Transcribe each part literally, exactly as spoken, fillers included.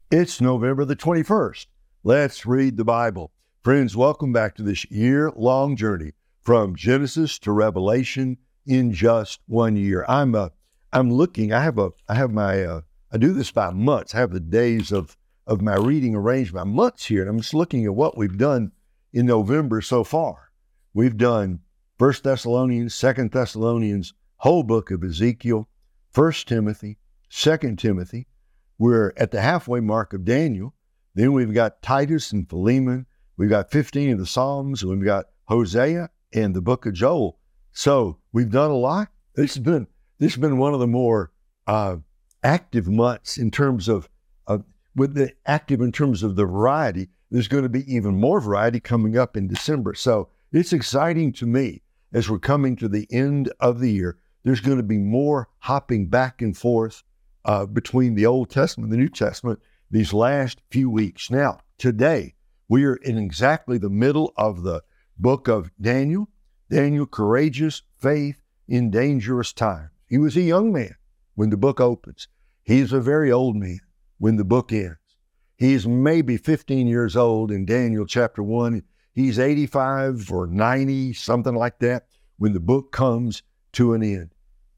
It's November the twenty-first. Let's read the Bible. Friends, welcome back to this year-long journey from Genesis to Revelation in just one year. I'm uh, I'm looking, I have a, I have my, uh, I do this by months. I have the days of, of my reading arranged by months here, and I'm just looking at what we've done in November so far. We've done First Thessalonians, Second Thessalonians, whole book of Ezekiel, First Timothy, Second Timothy. We're at the halfway mark of Daniel. Then we've got Titus and Philemon. We've got fifteen of the Psalms. We've got Hosea and the book of Joel. So we've done a lot. This has been this has been one of the more uh, active months in terms of, of with the active in terms of the variety. There's going to be even more variety coming up in December. So it's exciting to me as we're coming to the end of the year. There's going to be more hopping back and forth Uh, between the Old Testament and the New Testament these last few weeks. Now, today, we are in exactly the middle of the book of Daniel. Daniel, courageous faith in dangerous times. He was a young man when the book opens. He's a very old man when the book ends. He's maybe fifteen years old in Daniel chapter one. He's eighty-five or ninety, something like that, when the book comes to an end.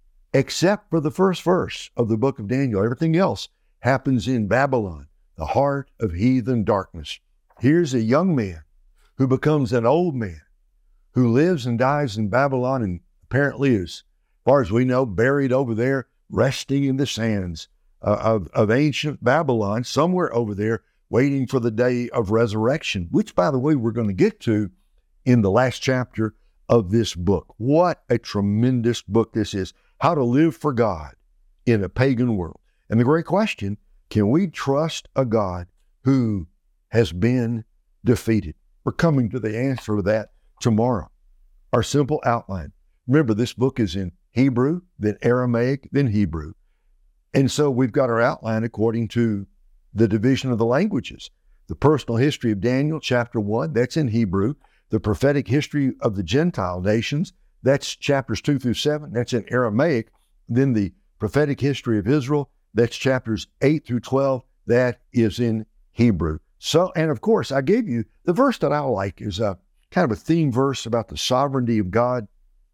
Except for the first verse of the book of Daniel. Everything else happens in Babylon, the heart of heathen darkness. Here's a young man who becomes an old man, who lives and dies in Babylon and apparently is, as far as we know, buried over there, resting in the sands uh, of, of ancient Babylon, somewhere over there, waiting for the day of resurrection, which, by the way, we're going to get to in the last chapter of this book. What a tremendous book this is. How to live for God in a pagan world. And the great question, can we trust a God who has been defeated? We're coming to the answer to that tomorrow. Our simple outline. Remember, this book is in Hebrew, then Aramaic, then Hebrew. And so we've got our outline according to the division of the languages. The personal history of Daniel, chapter one, that's in Hebrew. The prophetic history of the Gentile nations, that's chapters two through seven. That's in Aramaic. Then the prophetic history of Israel, that's chapters eight through twelve. That is in Hebrew. So, and of course, I gave you the verse that I like is a kind of a theme verse about the sovereignty of God.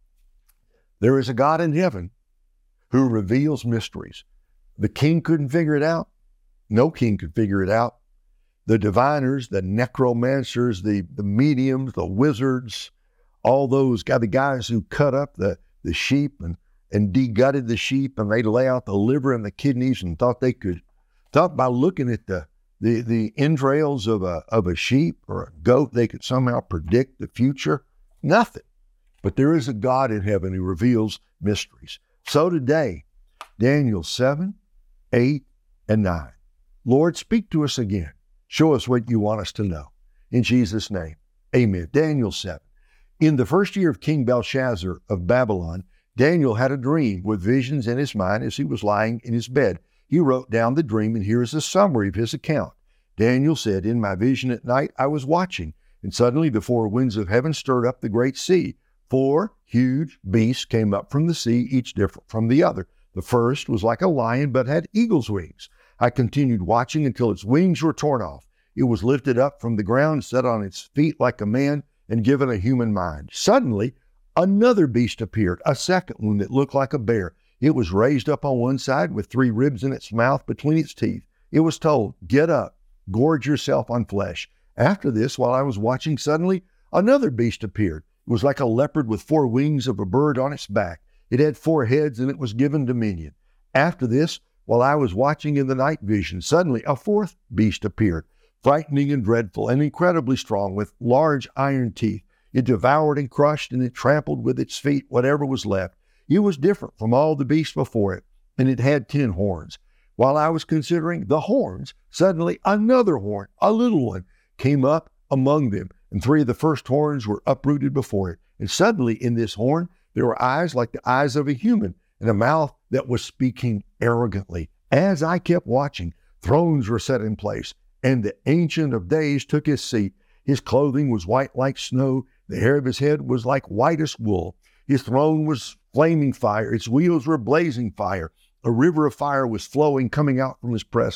There is a God in heaven who reveals mysteries. The king couldn't figure it out. No king could figure it out. The diviners, the necromancers, the, the mediums, the wizards, all those guys, the guys who cut up the, the sheep and, and de-gutted the sheep, and they'd lay out the liver and the kidneys and thought they could, thought by looking at the, the, the entrails of a, of a sheep or a goat, they could somehow predict the future. Nothing. But there is a God in heaven who reveals mysteries. So today, Daniel seven, eight, and nine. Lord, speak to us again. Show us what you want us to know. In Jesus' name, amen. Daniel seven. In the first year of King Belshazzar of Babylon, Daniel had a dream with visions in his mind as he was lying in his bed. He wrote down the dream, and here is a summary of his account. Daniel said, "In my vision at night I was watching, and suddenly the four winds of heaven stirred up the great sea. Four huge beasts came up from the sea, each different from the other. The first was like a lion, but had eagle's wings. I continued watching until its wings were torn off. It was lifted up from the ground, set on its feet like a man, and given a human mind. Suddenly, another beast appeared, a second one that looked like a bear. It was raised up on one side with three ribs in its mouth between its teeth. It was told, 'Get up, gorge yourself on flesh.' After this, while I was watching, suddenly another beast appeared. It was like a leopard with four wings of a bird on its back. It had four heads, and it was given dominion. After this, while I was watching in the night vision, suddenly a fourth beast appeared, frightening and dreadful and incredibly strong, with large iron teeth. It devoured and crushed, and it trampled with its feet whatever was left. It was different from all the beasts before it, and it had ten horns. While I was considering the horns, suddenly another horn, a little one, came up among them, and three of the first horns were uprooted before it. And suddenly in this horn there were eyes like the eyes of a human, and a mouth that was speaking arrogantly. As I kept watching, thrones were set in place, and the Ancient of Days took his seat. His clothing was white like snow. The hair of his head was like whitest wool. His throne was flaming fire. Its wheels were blazing fire. A river of fire was flowing, coming out from his presence.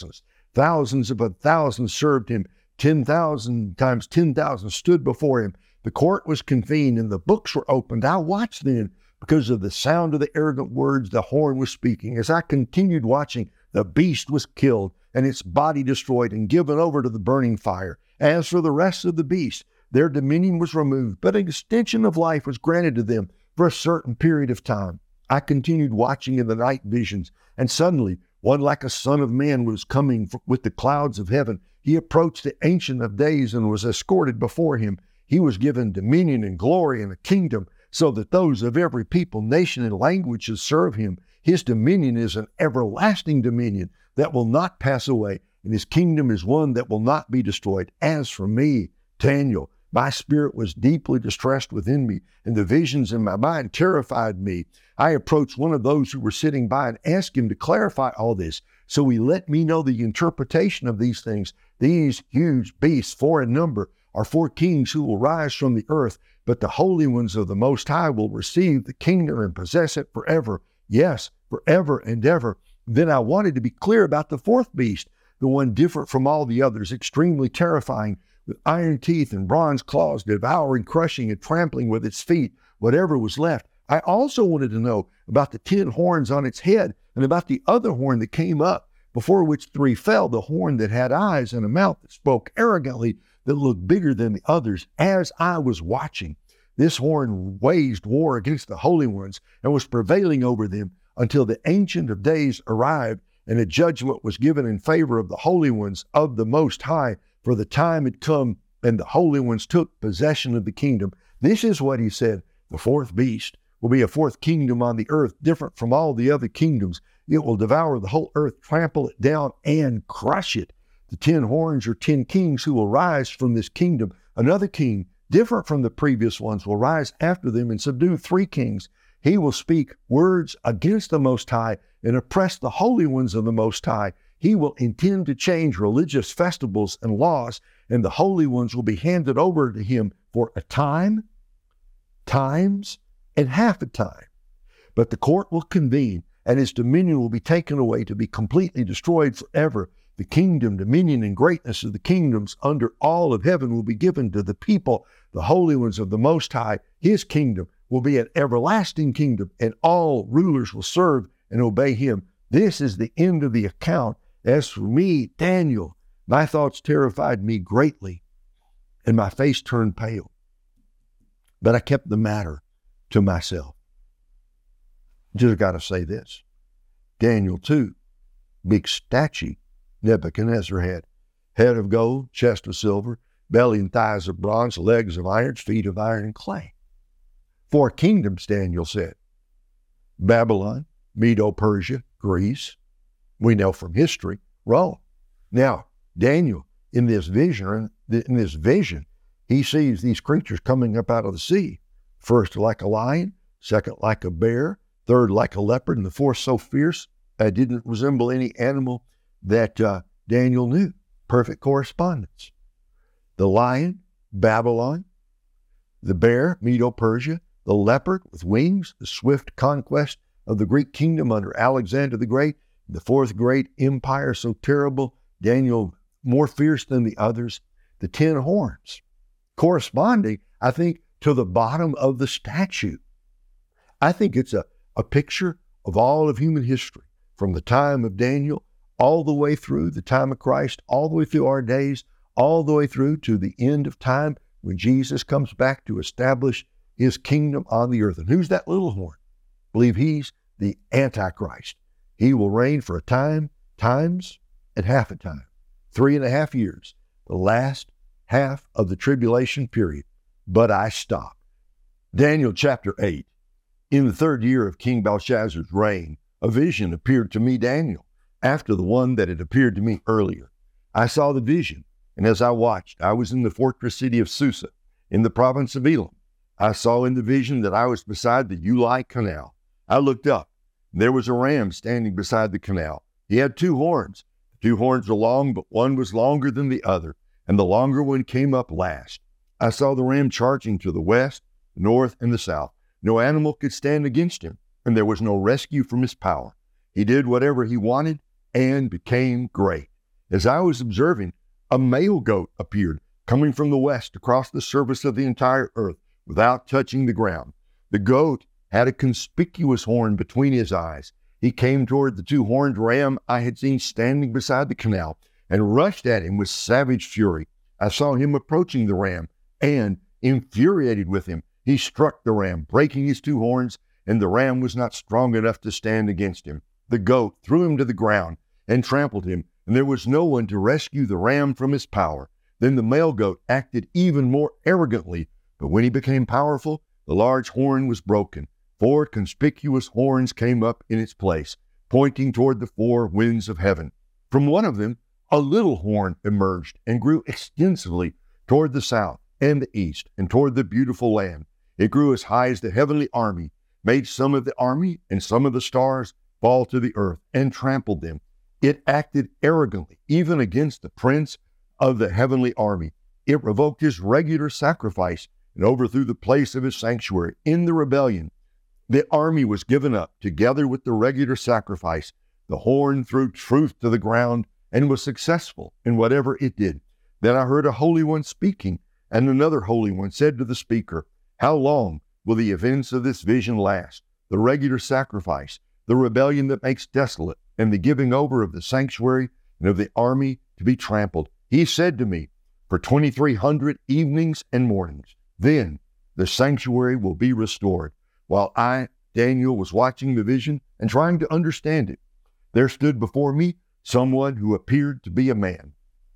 Thousands of a thousand served him. ten thousand times ten thousand stood before him. The court was convened and the books were opened. I watched then because of the sound of the arrogant words the horn was speaking. As I continued watching, the beast was killed and its body destroyed and given over to the burning fire. As for the rest of the beasts, their dominion was removed, but an extension of life was granted to them for a certain period of time. I continued watching in the night visions, and suddenly one like a son of man was coming with the clouds of heaven. He approached the Ancient of Days and was escorted before him. He was given dominion and glory and a kingdom, so that those of every people, nation, and language should serve him. His dominion is an everlasting dominion that will not pass away, and his kingdom is one that will not be destroyed. As for me, Daniel, my spirit was deeply distressed within me, and the visions in my mind terrified me. I approached one of those who were sitting by and asked him to clarify all this. So he let me know the interpretation of these things. These huge beasts, four in number, are four kings who will rise from the earth, but the holy ones of the Most High will receive the kingdom and possess it forever. Yes, forever and ever. Then I wanted to be clear about the fourth beast, the one different from all the others, extremely terrifying, with iron teeth and bronze claws, devouring, crushing, and trampling with its feet whatever was left. I also wanted to know about the ten horns on its head and about the other horn that came up, before which three fell, the horn that had eyes and a mouth that spoke arrogantly, that looked bigger than the others. As I was watching, this horn waged war against the holy ones and was prevailing over them until the Ancient of Days arrived, and a judgment was given in favor of the holy ones of the Most High, for the time had come and the holy ones took possession of the kingdom. This is what he said: the fourth beast will be a fourth kingdom on the earth, different from all the other kingdoms. It will devour the whole earth, trample it down, and crush it. The ten horns are ten kings who will rise from this kingdom. Another king, different from the previous ones, will rise after them and subdue three kings. He will speak words against the Most High and oppress the holy ones of the Most High. He will intend to change religious festivals and laws, and the holy ones will be handed over to him for a time, times, and half a time. But the court will convene, and his dominion will be taken away to be completely destroyed forever. The kingdom, dominion, and greatness of the kingdoms under all of heaven will be given to the people, the holy ones of the Most High. His kingdom will be an everlasting kingdom, and all rulers will serve and obey him. This is the end of the account. As for me, Daniel, my thoughts terrified me greatly, and my face turned pale. But I kept the matter to myself. Just got to say this. Daniel two, big statue Nebuchadnezzar had. Head of gold, chest of silver, belly and thighs of bronze, legs of iron, feet of iron and clay. Four kingdoms, Daniel said. Babylon, Medo-Persia, Greece. We know from history, Rome. Now, Daniel, in this vision, in this vision, he sees these creatures coming up out of the sea. First like a lion, second like a bear, third like a leopard, and the fourth so fierce it didn't resemble any animal that uh, Daniel knew. Perfect correspondence. The lion, Babylon. The bear, Medo-Persia. The leopard with wings, the swift conquest of the Greek kingdom under Alexander the Great. The fourth great empire so terrible, Daniel more fierce than the others. The ten horns, corresponding, I think, to the bottom of the statue. I think it's a, a picture of all of human history, from the time of Daniel all the way through the time of Christ, all the way through our days, all the way through to the end of time when Jesus comes back to establish his kingdom on the earth. And who's that little horn? I believe he's the Antichrist. He will reign for a time, times, and half a time. Three and a half years, the last half of the tribulation period. But I stopped. Daniel chapter eight. In the third year of King Belshazzar's reign, a vision appeared to me, Daniel, after the one that had appeared to me earlier. I saw the vision, and as I watched, I was in the fortress city of Susa, in the province of Elam. I saw in the vision that I was beside the Ulai Canal. I looked up, and there was a ram standing beside the canal. He had two horns. The two horns were long, but one was longer than the other, and the longer one came up last. I saw the ram charging to the west, the north, and the south. No animal could stand against him, and there was no rescue from his power. He did whatever he wanted and became great. As I was observing, a male goat appeared, coming from the west across the surface of the entire earth without touching the ground. The goat had a conspicuous horn between his eyes. He came toward the two-horned ram I had seen standing beside the canal and rushed at him with savage fury. I saw him approaching the ram, and, infuriated with him, he struck the ram, breaking his two horns, and the ram was not strong enough to stand against him. The goat threw him to the ground and trampled him, and there was no one to rescue the ram from his power. Then the male goat acted even more arrogantly, but when he became powerful, the large horn was broken. Four conspicuous horns came up in its place, pointing toward the four winds of heaven. From one of them, a little horn emerged and grew extensively toward the south and the east and toward the beautiful land. It grew as high as the heavenly army, made some of the army and some of the stars fall to the earth, and trampled them. It acted arrogantly, even against the prince of the heavenly army. It revoked his regular sacrifice and overthrew the place of his sanctuary. In the rebellion, the army was given up together with the regular sacrifice. The horn threw truth to the ground and was successful in whatever it did. Then I heard a holy one speaking, and another holy one said to the speaker, "How long will the events of this vision last? The regular sacrifice, the rebellion that makes desolate, and the giving over of the sanctuary and of the army to be trampled." He said to me, "For twenty-three hundred evenings and mornings, then the sanctuary will be restored." While I, Daniel, was watching the vision and trying to understand it, there stood before me someone who appeared to be a man.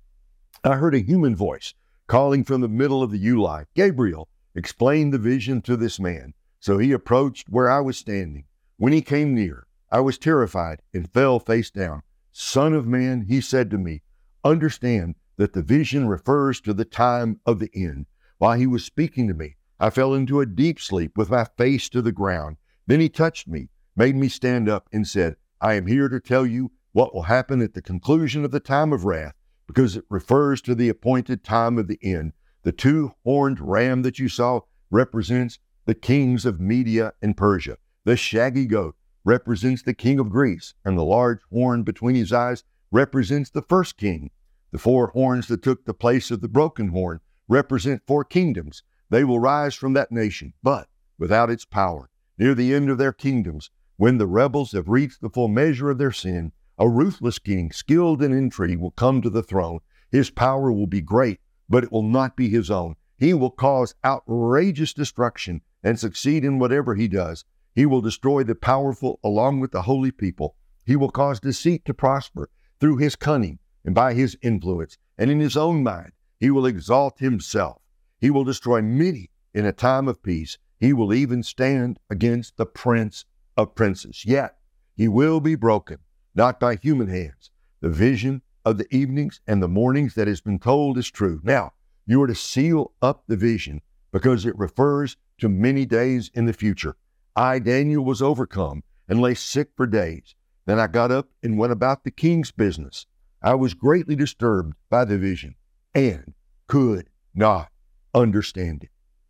I heard a human voice calling from the middle of the Uli, "Gabriel, explain the vision to this man." So he approached where I was standing. When he came near, I was terrified and fell face down. "Son of man," he said to me, "understand that the vision refers to the time of the end." While he was speaking to me, I fell into a deep sleep with my face to the ground. Then he touched me, made me stand up, and said, "I am here to tell you what will happen at the conclusion of the time of wrath, because it refers to the appointed time of the end. The two-horned ram that you saw represents the kings of Media and Persia. The shaggy goat represents the king of Greece, and the large horn between his eyes represents the first king. The four horns that took the place of the broken horn represent four kingdoms. They will rise from that nation, but without its power. Near the end of their kingdoms, when the rebels have reached the full measure of their sin, a ruthless king, skilled in intrigue, will come to the throne. His power will be great, but it will not be his own. He will cause outrageous destruction and succeed in whatever he does. He will destroy the powerful along with the holy people. He will cause deceit to prosper through his cunning and by his influence, and in his own mind he will exalt himself. He will destroy many in a time of peace. He will even stand against the prince of princes. Yet he will be broken, not by human hands. The vision of the evenings and the mornings that has been told is true. Now, you are to seal up the vision because it refers to many days in the future. I, Daniel, was overcome and lay sick for days. Then I got up and went about the king's business. I was greatly disturbed by the vision and could not understand it.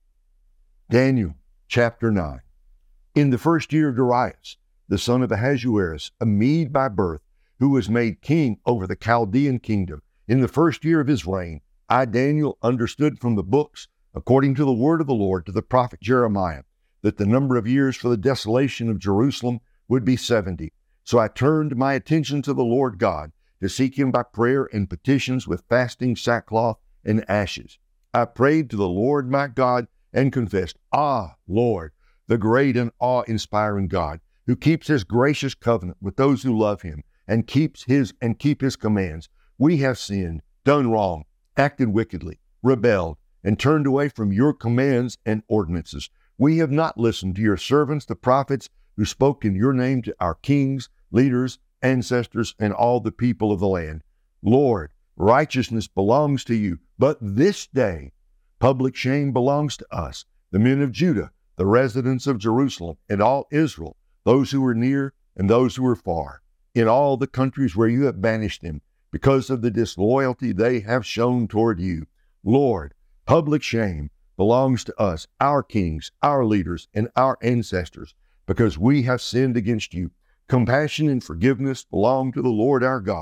Daniel chapter nine. In the first year of Darius, the son of Ahasuerus, a Mede by birth, who was made king over the Chaldean kingdom, in the first year of his reign, I, Daniel, understood from the books, according to the word of the Lord to the prophet Jeremiah, that the number of years for the desolation of Jerusalem would be seventy. So I turned my attention to the Lord God to seek him by prayer and petitions with fasting, sackcloth, and ashes. I prayed to the Lord my God and confessed, "Ah, Lord, the great and awe-inspiring God, who keeps his gracious covenant with those who love him and keeps his and keep his commands. We have sinned, done wrong, acted wickedly, rebelled, and turned away from your commands and ordinances. We have not listened to your servants, the prophets, who spoke in your name to our kings, leaders, ancestors, and all the people of the land. Lord, righteousness belongs to you, but this day public shame belongs to us, the men of Judah, the residents of Jerusalem, and all Israel, those who are near and those who are far, in all the countries where you have banished them, because of the disloyalty they have shown toward you. Lord, public shame belongs to us, our kings, our leaders, and our ancestors, because we have sinned against you. Compassion and forgiveness belong to the Lord our God,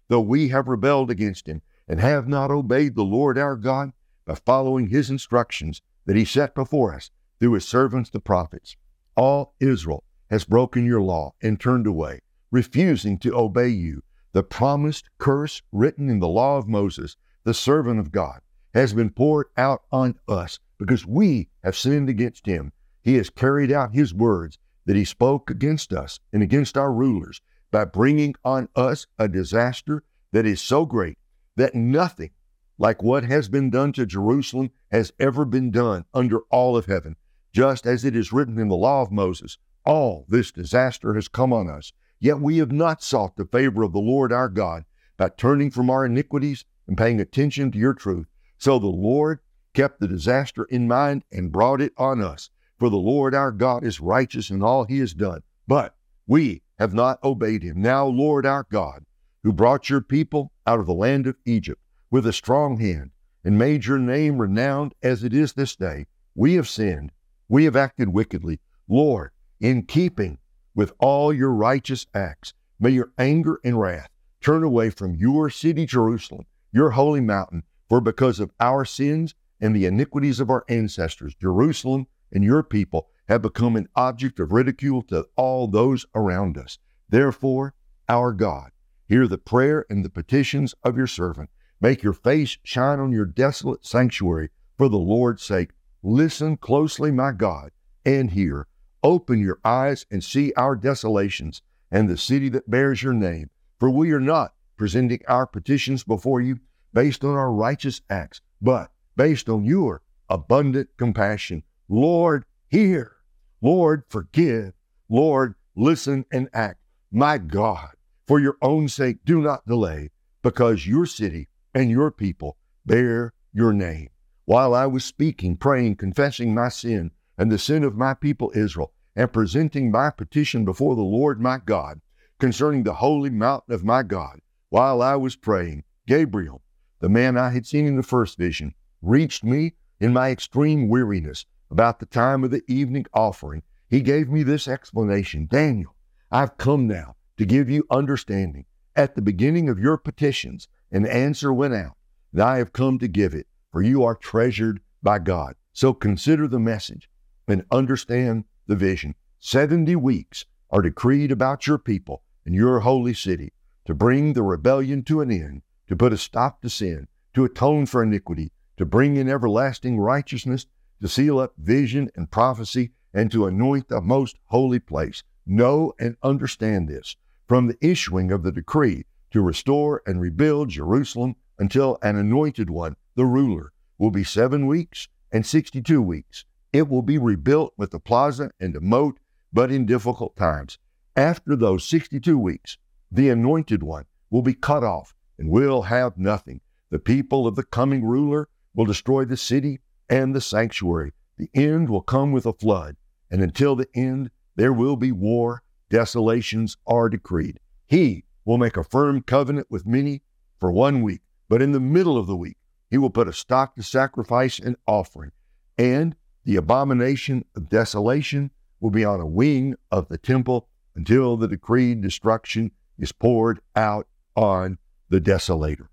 though we have rebelled against him and have not obeyed the Lord our God by following his instructions that he set before us through his servants the prophets. All Israel has broken your law and turned away, refusing to obey you. The promised curse written in the law of Moses, the servant of God, has been poured out on us because we have sinned against him. He has carried out his words that he spoke against us and against our rulers by bringing on us a disaster that is so great that nothing like what has been done to Jerusalem has ever been done under all of heaven. Just as it is written in the law of Moses, all this disaster has come on us, yet we have not sought the favor of the Lord our God by turning from our iniquities and paying attention to your truth. So the Lord kept the disaster in mind and brought it on us. For the Lord our God is righteous in all he has done, but we have not obeyed him. Now, Lord our God, who brought your people out of the land of Egypt with a strong hand and made your name renowned as it is this day, we have sinned. We have acted wickedly. Lord, in keeping with all your righteous acts, may your anger and wrath turn away from your city, Jerusalem, your holy mountain, for because of our sins and the iniquities of our ancestors, Jerusalem and your people have become an object of ridicule to all those around us. Therefore, our God, hear the prayer and the petitions of your servant. Make your face shine on your desolate sanctuary for the Lord's sake. Listen closely, my God, and hear. Open your eyes and see our desolations and the city that bears your name. For we are not presenting our petitions before you based on our righteous acts, but based on your abundant compassion. Lord, hear. Lord, forgive. Lord, listen and act. My God, for your own sake, do not delay, because your city and your people bear your name. While I was speaking, praying, confessing my sin and the sin of my people Israel, and presenting my petition before the Lord my God concerning the holy mountain of my God, while I was praying, Gabriel, the man I had seen in the first vision, reached me in my extreme weariness about the time of the evening offering. He gave me this explanation: Daniel, I've come now to give you understanding. At the beginning of your petitions, an answer went out, and I have come to give it, for you are treasured by God. So consider the message and understand the vision. Seventy weeks are decreed about your people and your holy city to bring the rebellion to an end, to put a stop to sin, to atone for iniquity, to bring in everlasting righteousness, to seal up vision and prophecy, and to anoint the most holy place. Know and understand this from the issuing of the decree to restore and rebuild Jerusalem until an anointed one, the ruler, will be seven weeks and sixty-two weeks. It will be rebuilt with the plaza and a moat, but in difficult times. After those sixty-two weeks, the anointed one will be cut off and will have nothing. The people of the coming ruler will destroy the city and the sanctuary. The end will come with a flood, and until the end, there will be war. Desolations are decreed. He will make a firm covenant with many for one week, but in the middle of the week, he will put a stop to sacrifice and offering, and the abomination of desolation will be on a wing of the temple until the decreed destruction is poured out on the desolator.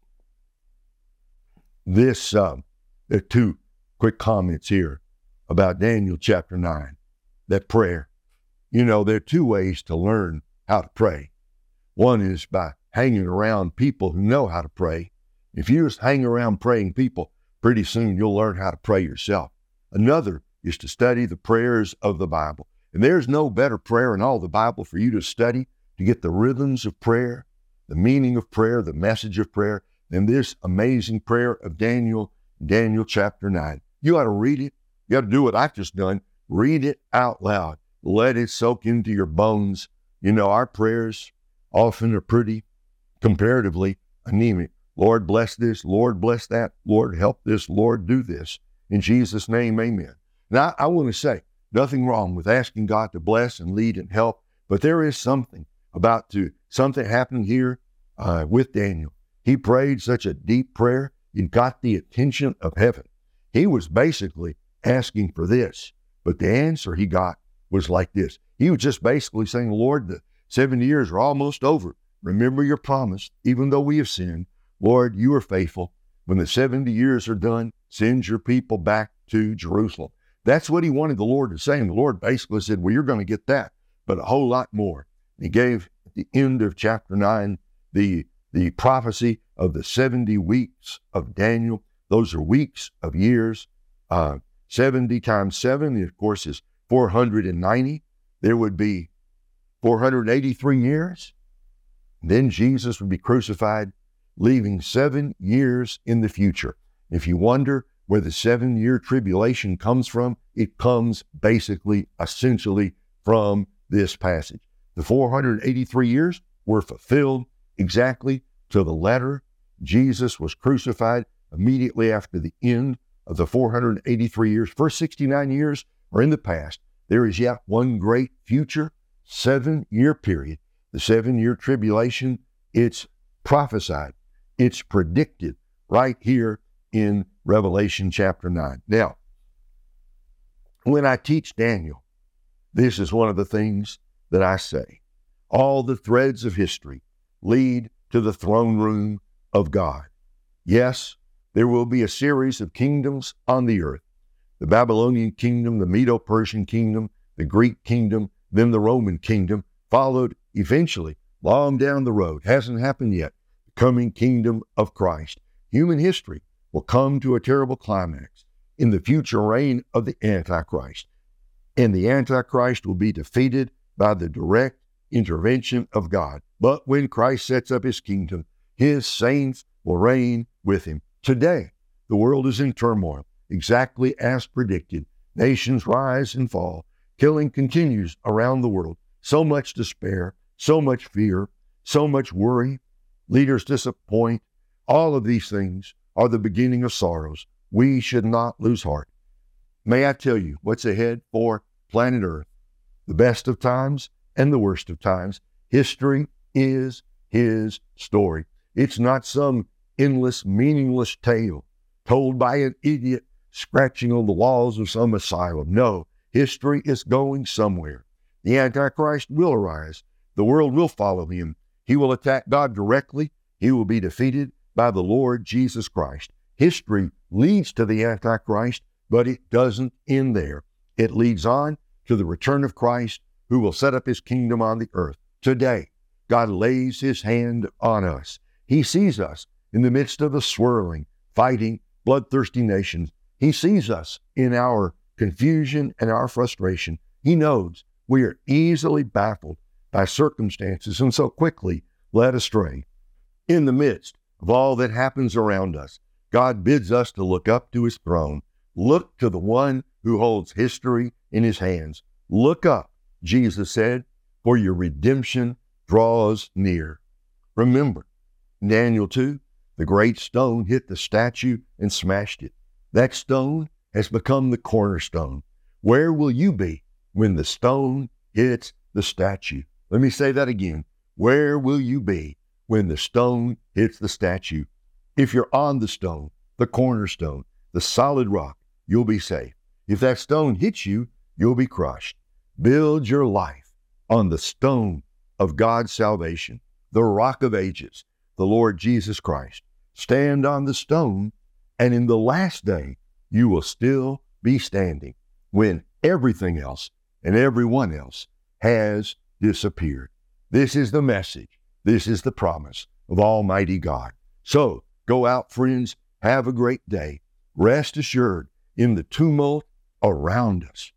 This, um, there are two quick comments here about Daniel chapter nine, that prayer. You know, there are two ways to learn how to pray. One is by hanging around people who know how to pray. If you just hang around praying people, pretty soon you'll learn how to pray yourself. Another is to study the prayers of the Bible. And there's no better prayer in all the Bible for you to study, to get the rhythms of prayer, the meaning of prayer, the message of prayer, than this amazing prayer of Daniel, Daniel chapter nine. You ought to read it. You ought to do what I've just done. Read it out loud. Let it soak into your bones. You know, our prayers often are pretty, comparatively, anemic. Lord, bless this. Lord, bless that. Lord, help this. Lord, do this. In Jesus' name, amen. Now, I want to say, nothing wrong with asking God to bless and lead and help, but there is something about to something happening here uh, with Daniel. He prayed such a deep prayer, it got the attention of heaven. He was basically asking for this, but the answer he got was like this. He was just basically saying, Lord, the seventy years are almost over. remember your promise, even though we have sinned. Lord, you are faithful. When the seventy years are done, send your people back to Jerusalem. That's what he wanted the Lord to say. And the Lord basically said, well, you're going to get that, but a whole lot more. He gave at the end of chapter nine, the, the prophecy of the seventy weeks of Daniel. Those are weeks of years. Uh, seventy times seven, of course, is four hundred ninety. There would be four hundred eighty-three years. Then Jesus would be crucified, leaving seven years in the future. If you wonder where the seven-year tribulation comes from, it comes basically, essentially, from this passage. The four hundred eighty-three years were fulfilled exactly to the letter. Jesus was crucified immediately after the end of the four hundred eighty-three years. First sixty-nine years are in the past. There is yet one great future seven-year period. The seven-year tribulation, it's prophesied. It's predicted right here in Revelation chapter nine. Now, when I teach Daniel, this is one of the things that I say. All the threads of history lead to the throne room of God. Yes, there will be a series of kingdoms on the earth. The Babylonian kingdom, the Medo-Persian kingdom, the Greek kingdom, then the Roman kingdom, followed eventually, long down the road. Hasn't happened yet. The coming kingdom of Christ. Human history will come to a terrible climax in the future reign of the Antichrist. And the Antichrist will be defeated by the direct intervention of God. But when Christ sets up his kingdom, his saints will reign with him. Today, the world is in turmoil, exactly as predicted. Nations rise and fall. Killing continues around the world. So much despair, so much fear, so much worry. Leaders disappoint. All of these things are the beginning of sorrows. We should not lose heart. May I tell you what's ahead for planet Earth? The best of times and the worst of times. History is his story. It's not some endless, meaningless tale told by an idiot scratching on the walls of some asylum. No, history is going somewhere. The Antichrist will arise. The world will follow him. He will attack God directly. He will be defeated by the Lord Jesus Christ. History leads to the Antichrist, but it doesn't end there. It leads on to the return of Christ, who will set up his kingdom on the earth. Today, God lays his hand on us. He sees us in the midst of the swirling, fighting, bloodthirsty nations. He sees us in our confusion and our frustration. He knows we are easily baffled by circumstances and so quickly led astray. In the midst of all that happens around us, God bids us to look up to his throne. Look to the one who holds history in his hands. Look up, Jesus said, for your redemption draws near. Remember, in Daniel two, the great stone hit the statue and smashed it. That stone has become the cornerstone. Where will you be when the stone hits the statue? Let me say that again. Where will you be when the stone hits the statue? If you're on the stone, the cornerstone, the solid rock, you'll be safe. If that stone hits you, you'll be crushed. Build your life on the stone of God's salvation, the rock of ages, the Lord Jesus Christ. Stand on the stone, and in the last day, you will still be standing when everything else and everyone else has disappeared. This is the message. This is the promise of Almighty God. So go out, friends, have a great day. Rest assured in the tumult around us,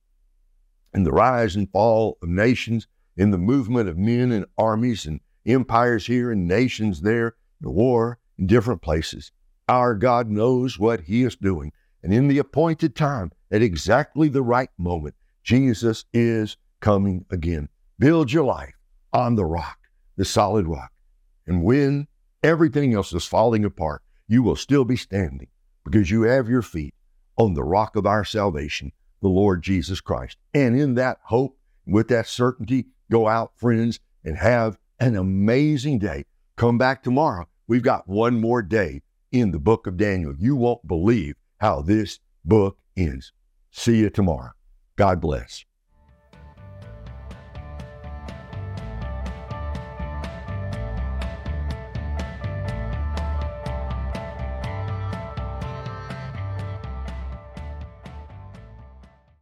in the rise and fall of nations, in the movement of men and armies and empires here and nations there, the war in different places. Our God knows what he is doing. And in the appointed time, at exactly the right moment, Jesus is coming again. Build your life on the rock, the solid rock. And when everything else is falling apart, you will still be standing because you have your feet on the rock of our salvation, the Lord Jesus Christ. And in that hope, with that certainty, go out, friends, and have an amazing day. Come back tomorrow. We've got one more day in the book of Daniel. You won't believe how this book ends. See you tomorrow. God bless.